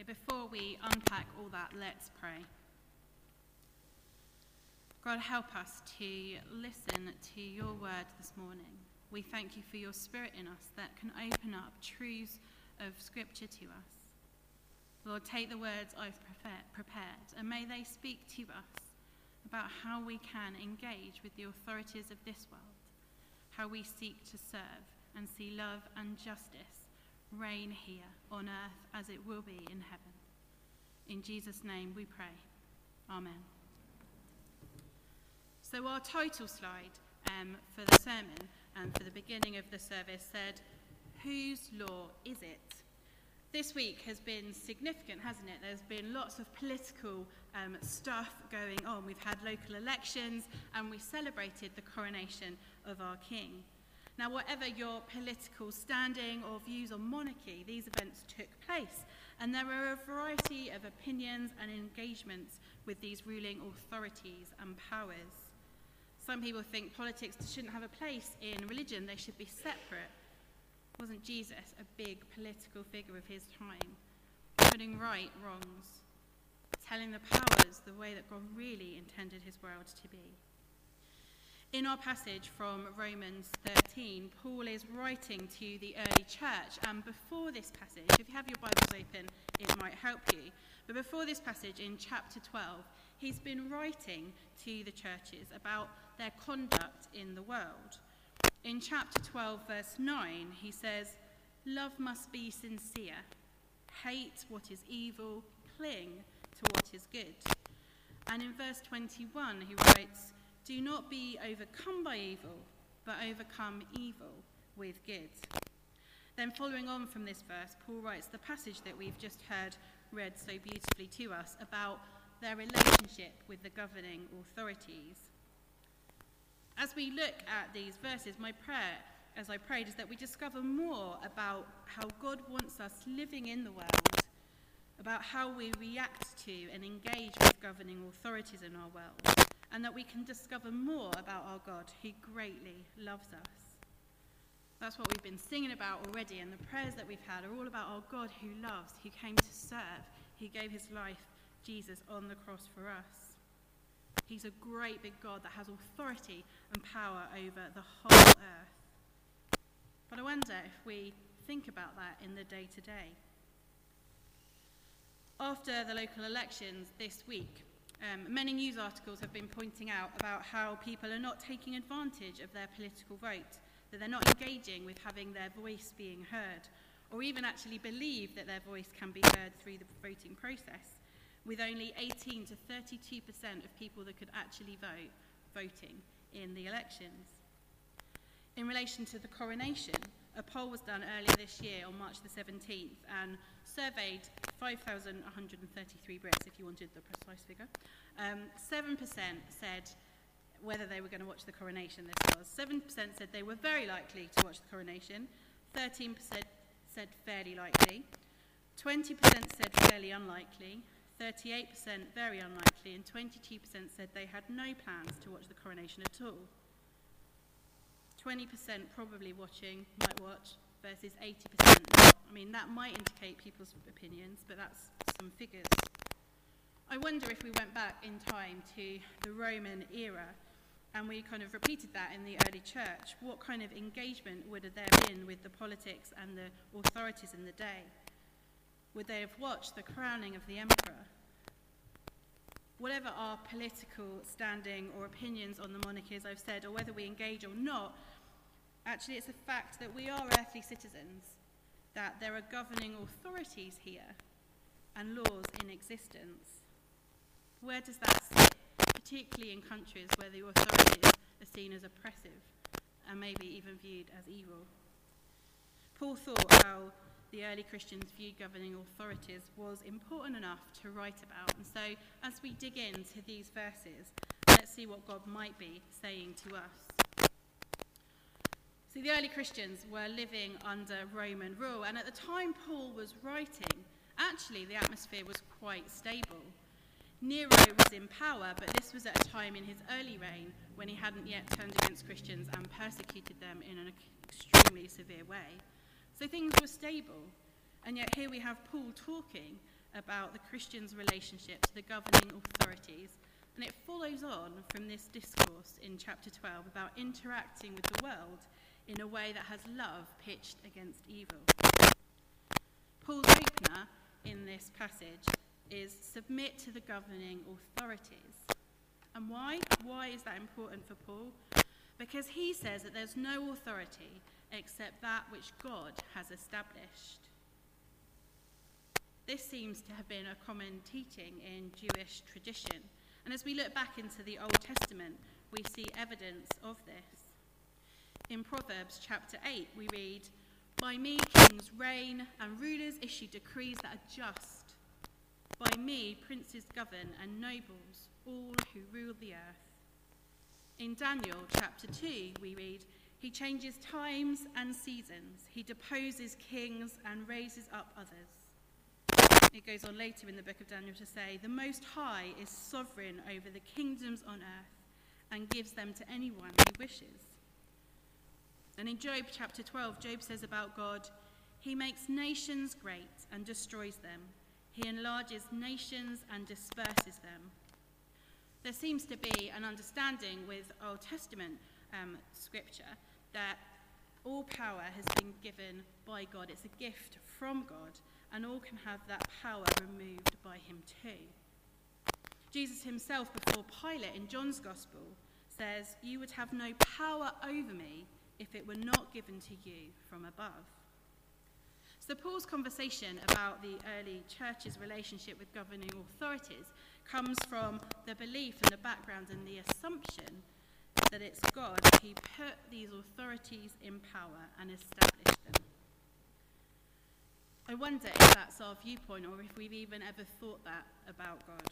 So before we unpack all that, let's pray. God, help us to listen to your word this morning. We thank you for your Spirit in us that can open up truths of Scripture to us. Lord, take the words I've prepared, and may they speak to us about how we can engage with the authorities of this world, how we seek to serve and see love and justice reign here on earth as it will be in heaven. In Jesus' name we pray. Amen. So our title slide for the sermon and for the beginning of the service said, "Whose law is it?" This week has been significant, hasn't it? There's been lots of political stuff going on. We've had local elections and we celebrated the coronation of our king. Now, whatever your political standing or views on monarchy, these events took place, and there are a variety of opinions and engagements with these ruling authorities and powers. Some people think politics shouldn't have a place in religion, they should be separate. Wasn't Jesus a big political figure of his time, putting right wrongs, telling the powers the way that God really intended his world to be? In our passage from Romans 13, Paul is writing to the early church, and before this passage, if you have your Bibles open, it might help you, but before this passage in chapter 12, he's been writing to the churches about their conduct in the world. In chapter 12, verse 9, he says, "Love must be sincere. Hate what is evil. Cling to what is good." And in verse 21, he writes, "Do not be overcome by evil, but overcome evil with good." Then following on from this verse, Paul writes the passage that we've just heard read so beautifully to us about their relationship with the governing authorities. As we look at these verses, my prayer, as I prayed, is that we discover more about how God wants us living in the world, about how we react to and engage with governing authorities in our world, and that we can discover more about our God who greatly loves us. That's what we've been singing about already, and the prayers that we've had are all about our God who loves, who came to serve, who gave his life, Jesus, on the cross for us. He's a great big God that has authority and power over the whole earth. But I wonder if we think about that in the day-to-day. After the local elections this week, many news articles have been pointing out about how people are not taking advantage of their political vote, that they're not engaging with having their voice being heard, or even actually believe that their voice can be heard through the voting process, with only 18 to 32% of people that could actually vote voting in the elections. In relation to the coronation, a poll was done earlier this year on March the 17th and surveyed 5,133 Brits, if you wanted the precise figure. 7% said whether they were going to watch the coronation. 7% said they were very likely to watch the coronation, 13% said fairly likely, 20% said fairly unlikely, 38% very unlikely, and 22% said they had no plans to watch the coronation at all. 20% probably watching, might watch, versus 80% not. I mean, that might indicate people's opinions, but that's some figures. I wonder if we went back in time to the Roman era and we kind of repeated that in the early church, what kind of engagement would there have been with the politics and the authorities in the day? Would they have watched the crowning of the emperor? Whatever our political standing or opinions on the monarchy, as I've said, or whether we engage or not, actually it's a fact that we are earthly citizens, that there are governing authorities here and laws in existence. Where does that sit, particularly in countries where the authorities are seen as oppressive and maybe even viewed as evil? Paul thought how the early Christians viewed governing authorities was important enough to write about. And so as we dig into these verses, let's see what God might be saying to us. See, the early Christians were living under Roman rule, and at the time Paul was writing, actually the atmosphere was quite stable. Nero was in power, but this was at a time in his early reign when he hadn't yet turned against Christians and persecuted them in an extremely severe way. So things were stable, and yet here we have Paul talking about the Christian's relationship to the governing authorities, and it follows on from this discourse in chapter 12 about interacting with the world in a way that has love pitched against evil. Paul's opener in this passage is submit to the governing authorities. And why? Why is that important for Paul? Because he says that there's no authority except that which God has established. This seems to have been a common teaching in Jewish tradition. And as we look back into the Old Testament, we see evidence of this. In Proverbs chapter 8, we read, "By me kings reign and rulers issue decrees that are just. By me princes govern and nobles, all who rule the earth." In Daniel chapter 2, we read, "He changes times and seasons. He deposes kings and raises up others." It goes on later in the book of Daniel to say, "The Most High is sovereign over the kingdoms on earth and gives them to anyone who wishes." And in Job chapter 12, Job says about God, "He makes nations great and destroys them. He enlarges nations and disperses them." There seems to be an understanding with Old Testament scripture that all power has been given by God. It's a gift from God, and all can have that power removed by him too. Jesus himself, before Pilate in John's Gospel, says, "You would have no power over me if it were not given to you from above." So Paul's conversation about the early church's relationship with governing authorities comes from the belief and the background and the assumption that it's God who put these authorities in power and established them. I wonder if that's our viewpoint, or if we've even ever thought that about God.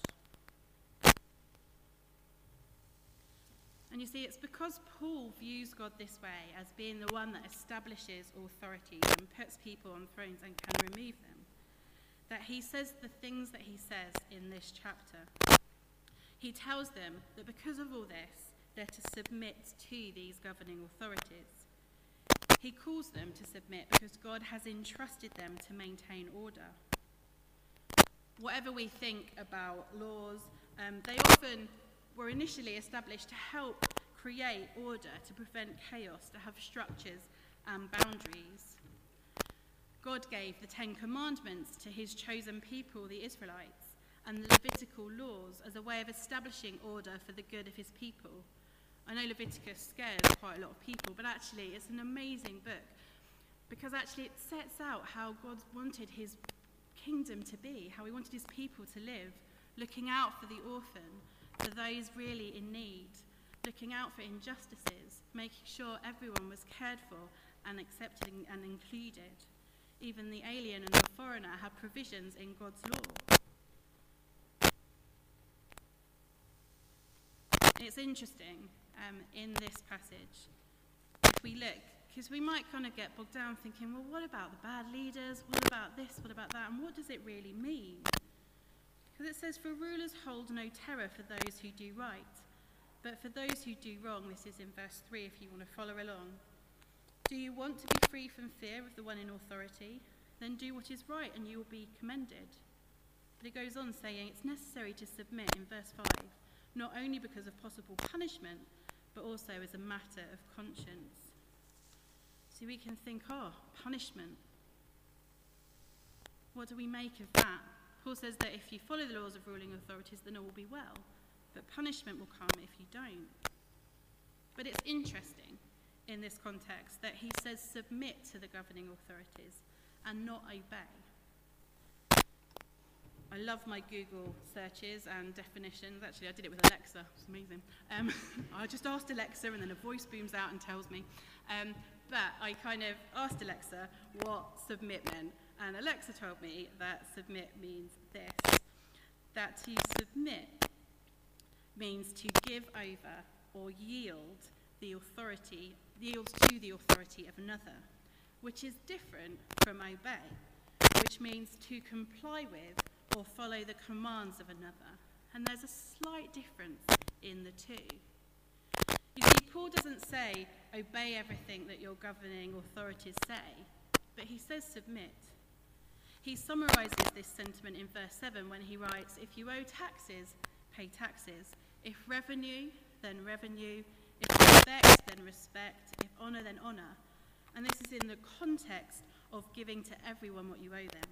And you see, it's because Paul views God this way, as being the one that establishes authorities and puts people on thrones and can remove them, that he says the things that he says in this chapter. He tells them that because of all this, they're to submit to these governing authorities. He calls them to submit because God has entrusted them to maintain order. Whatever we think about laws, they often were initially established to help create order, to prevent chaos, to have structures and boundaries. God gave the 10 Commandments to his chosen people, the Israelites, and the Levitical laws as a way of establishing order for the good of his people. I know Leviticus scares quite a lot of people, but actually it's an amazing book, because actually it sets out how God wanted his kingdom to be, how he wanted his people to live, looking out for the orphan, for those really in need, looking out for injustices, making sure everyone was cared for and accepted and included. Even the alien and the foreigner had provisions in God's law. It's interesting in this passage, if we look, because we might kind of get bogged down thinking, well, what about the bad leaders? What about this? What about that? And what does it really mean? Because it says, "For rulers hold no terror for those who do right, but for those who do wrong." This is in verse 3 if you want to follow along. "Do you want to be free from fear of the one in authority? Then do what is right and you will be commended." But it goes on saying it's necessary to submit in verse 5, not only because of possible punishment, but also as a matter of conscience. So we can think, punishment. What do we make of that? Paul says that if you follow the laws of ruling authorities, then all will be well. But punishment will come if you don't. But it's interesting in this context that he says submit to the governing authorities and not obey. I love my Google searches and definitions. Actually, I did it with Alexa. It's amazing. I just asked Alexa, and then a voice booms out and tells me. But I kind of asked Alexa what submit meant, and Alexa told me that submit means this, that to submit means to give over or yield to the authority of another, which is different from obey, which means to comply with or follow the commands of another. And there's a slight difference in the two. You see, Paul doesn't say, obey everything that your governing authorities say, but he says submit. He summarises this sentiment in verse 7 when he writes, "If you owe taxes, pay taxes. If revenue, then revenue. If respect, then respect. If honour, then honour." And this is in the context of giving to everyone what you owe them.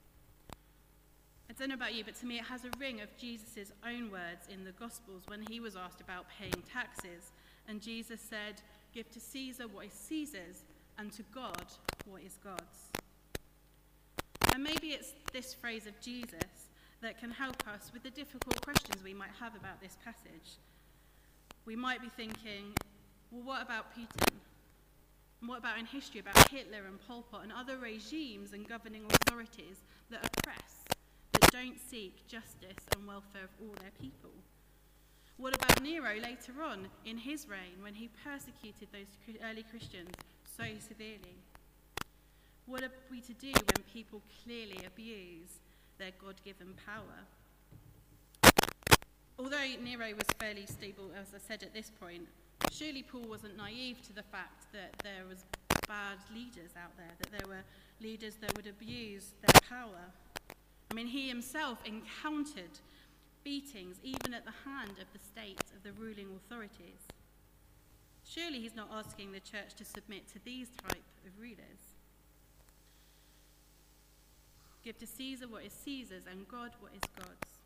I don't know about you, but to me it has a ring of Jesus' own words in the Gospels when he was asked about paying taxes. And Jesus said, "Give to Caesar what is Caesar's, and to God what is God's." And maybe it's this phrase of Jesus that can help us with the difficult questions we might have about this passage. We might be thinking, well, what about Putin? And what about in history about Hitler and Pol Pot and other regimes and governing authorities that oppress, that don't seek justice and welfare of all their people? What about Nero later on in his reign when he persecuted those early Christians so severely? What are we to do when people clearly abuse their God-given power? Although Nero was fairly stable, as I said at this point, surely Paul wasn't naive to the fact that there was bad leaders out there, that there were leaders that would abuse their power. I mean, he himself encountered beatings even at the hand of the state, of the ruling authorities. Surely he's not asking the church to submit to these type of rulers. Give to Caesar what is Caesar's and God what is God's.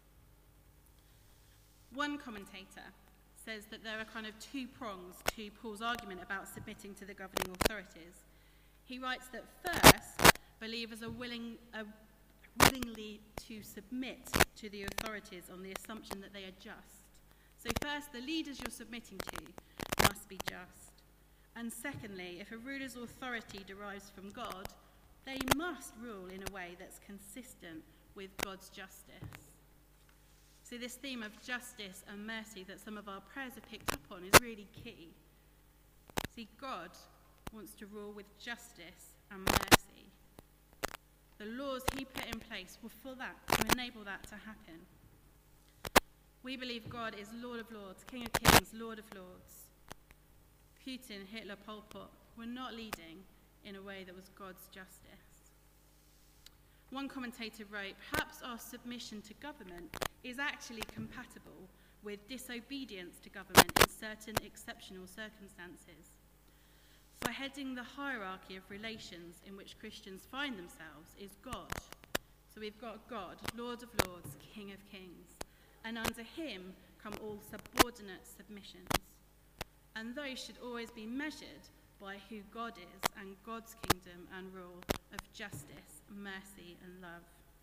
One commentator says that there are kind of two prongs to Paul's argument about submitting to the governing authorities. He writes that first, believers are willingly to submit to the authorities on the assumption that they are just. So first, the leaders you're submitting to must be just. And secondly, if a ruler's authority derives from God, they must rule in a way that's consistent with God's justice. So this theme of justice and mercy that some of our prayers have picked up on is really key. See, God wants to rule with justice and mercy. The laws he put in place were for that, to enable that to happen. We believe God is Lord of Lords, King of Kings, Lord of Lords. Putin, Hitler, Pol Pot were not leading in a way that was God's justice. One commentator wrote, "Perhaps our submission to government is actually compatible with disobedience to government in certain exceptional circumstances. For heading the hierarchy of relations in which Christians find themselves is God." So we've got God, Lord of Lords, King of Kings, and under him come all subordinate submissions. And those should always be measured by who God is and God's kingdom and rule of justice, mercy and love.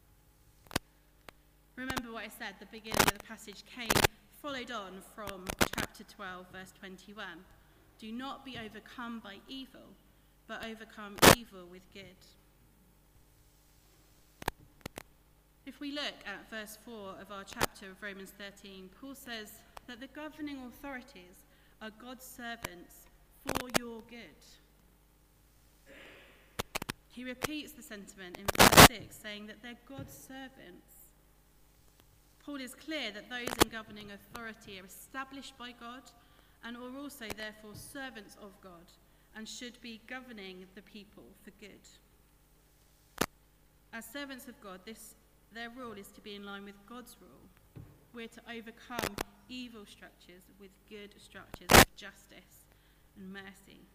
Remember what I said, the beginning of the passage followed on from chapter 12, verse 21. "Do not be overcome by evil, but overcome evil with good." If we look at verse 4 of our chapter of Romans 13, Paul says that the governing authorities are God's servants for your good. He repeats the sentiment in verse 6, saying that they're God's servants. Paul is clear that those in governing authority are established by God and are also therefore servants of God and should be governing the people for good. As servants of God, their rule is to be in line with God's rule. We're to overcome evil structures with good structures of justice and mercy.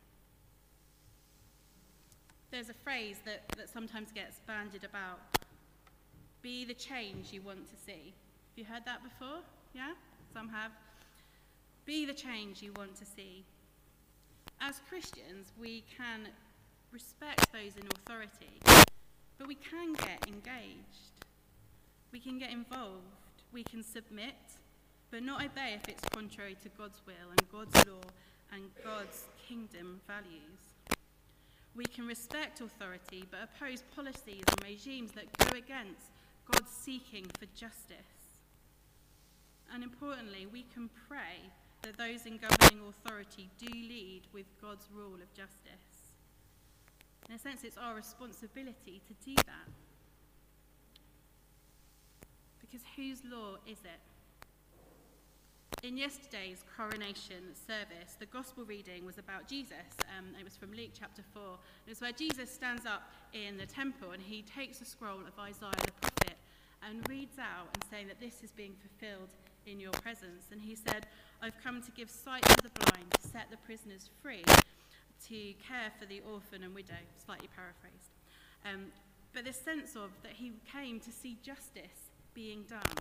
There's a phrase that sometimes gets bandied about. Be the change you want to see. Have you heard that before? Yeah? Some have. Be the change you want to see. As Christians, we can respect those in authority, but we can get engaged. We can get involved. We can submit, but not obey if it's contrary to God's will and God's law and God's kingdom values. We can respect authority, but oppose policies and regimes that go against God's seeking for justice. And importantly, we can pray that those in governing authority do lead with God's rule of justice. In a sense, it's our responsibility to do that. Because whose law is it? In yesterday's coronation service, the gospel reading was about Jesus. It was from Luke chapter 4. It was where Jesus stands up in the temple and he takes a scroll of Isaiah the prophet and reads out and saying that this is being fulfilled in your presence. And he said, I've come to give sight to the blind, to set the prisoners free, to care for the orphan and widow, slightly paraphrased. But this sense of that he came to see justice being done.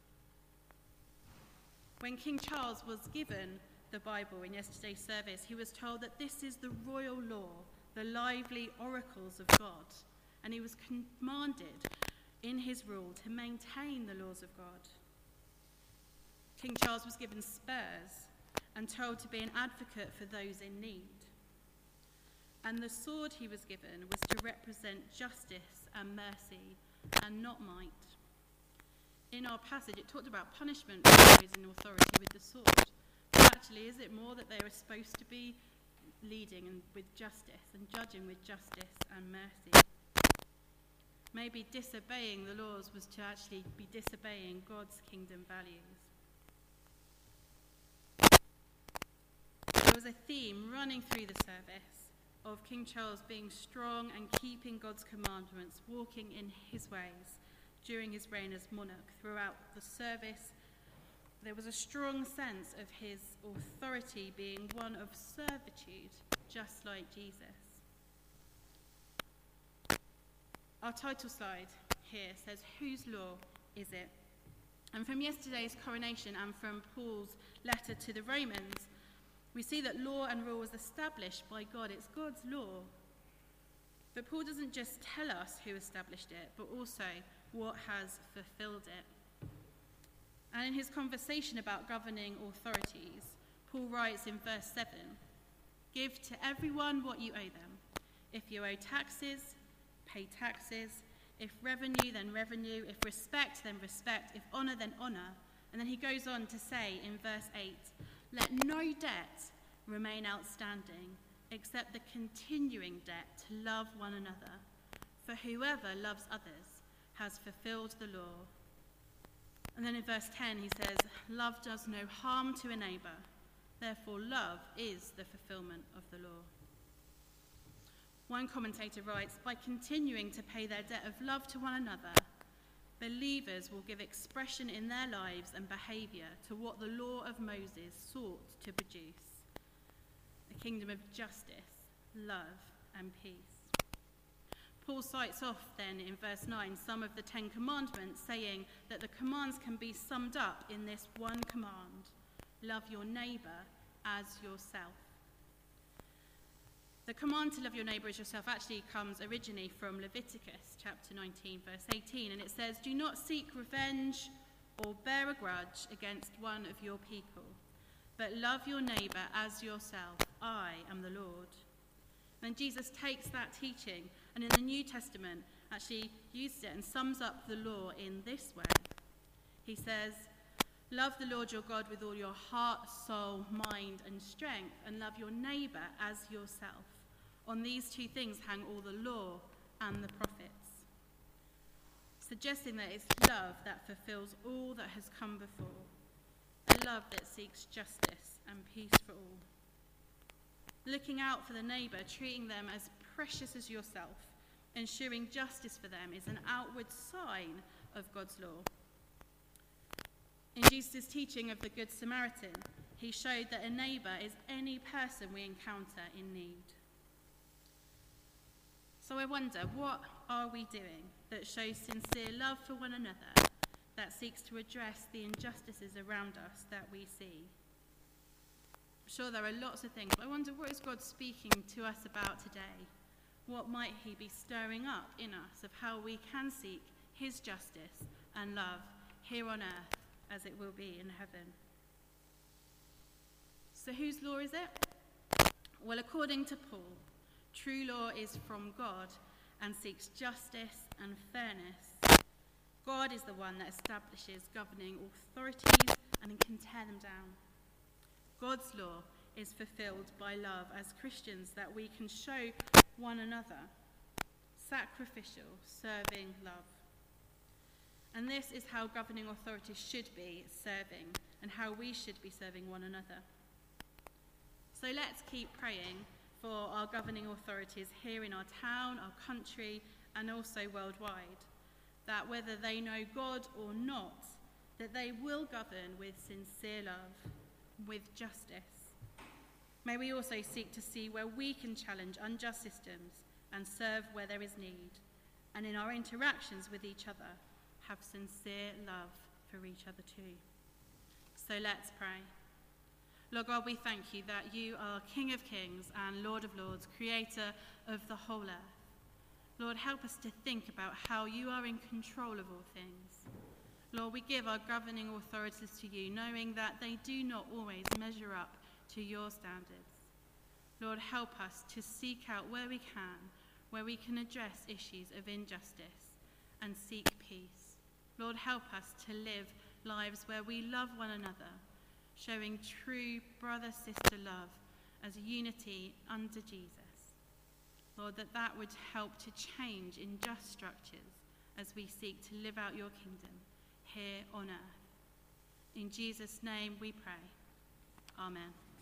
When King Charles was given the Bible in yesterday's service, he was told that this is the royal law, the lively oracles of God, and he was commanded in his rule to maintain the laws of God. King Charles was given spurs and told to be an advocate for those in need. And the sword he was given was to represent justice and mercy and not might. In our passage, it talked about punishment for those in authority with the sword. But actually, is it more that they were supposed to be leading and with justice and judging with justice and mercy? Maybe disobeying the laws was to actually be disobeying God's kingdom values. There was a theme running through the service of King Charles being strong and keeping God's commandments, walking in his ways during his reign as monarch. Throughout the service, there was a strong sense of his authority being one of servitude, just like Jesus. Our title slide here says, whose law is it? And from yesterday's coronation and from Paul's letter to the Romans, we see that law and rule was established by God. It's God's law. But Paul doesn't just tell us who established it, but also what has fulfilled it. And in his conversation about governing authorities, Paul writes in verse 7, give to everyone what you owe them. If you owe taxes, pay taxes. If revenue, then revenue. If respect, then respect. If honour, then honour. And then he goes on to say in verse 8, let no debt remain outstanding except the continuing debt to love one another. For whoever loves others has fulfilled the law. And then in verse 10 he says, love does no harm to a neighbour. Therefore love is the fulfilment of the law. One commentator writes, by continuing to pay their debt of love to one another, believers will give expression in their lives and behaviour to what the law of Moses sought to produce: a kingdom of justice, love, and peace. Paul cites off then in verse 9 some of the 10 commandments, saying that the commands can be summed up in this one command: love your neighbour as yourself. The command to love your neighbour as yourself actually comes originally from Leviticus chapter 19 verse 18, and it says, do not seek revenge or bear a grudge against one of your people, but love your neighbour as yourself. I am the Lord. Then Jesus takes that teaching and in the New Testament actually uses it and sums up the law in this way. He says, love the Lord your God with all your heart, soul, mind and strength, and love your neighbour as yourself. On these two things hang all the law and the prophets. Suggesting that it's love that fulfills all that has come before. A love that seeks justice and peace for all. Looking out for the neighbour, treating them as precious as yourself, ensuring justice for them is an outward sign of God's law. In Jesus' teaching of the Good Samaritan, he showed that a neighbour is any person we encounter in need. So I wonder, what are we doing that shows sincere love for one another, that seeks to address the injustices around us that we see? I'm sure there are lots of things, but I wonder, what is God speaking to us about today? What might he be stirring up in us of how we can seek his justice and love here on earth as it will be in heaven? So whose law is it? Well, according to Paul, true law is from God and seeks justice and fairness. God is the one that establishes governing authorities and can tear them down. God's law is fulfilled by love as Christians, that we can show one another sacrificial, serving love. And this is how governing authorities should be serving, and how we should be serving one another. So let's keep praying for our governing authorities here in our town, our country, and also worldwide, that whether they know God or not, that they will govern with sincere love, with justice. May we also seek to see where we can challenge unjust systems and serve where there is need, and in our interactions with each other, have sincere love for each other too. So let's pray. Lord God, we thank you that you are King of Kings and Lord of Lords, creator of the whole earth. Lord, help us to think about how you are in control of all things. Lord, we give our governing authorities to you, knowing that they do not always measure up to your standards. Lord, help us to seek out where we can address issues of injustice and seek peace. Lord, help us to live lives where we love one another, showing true brother-sister love as unity under Jesus. Lord, that would help to change unjust structures as we seek to live out your kingdom here on earth. In Jesus' name we pray. Amen.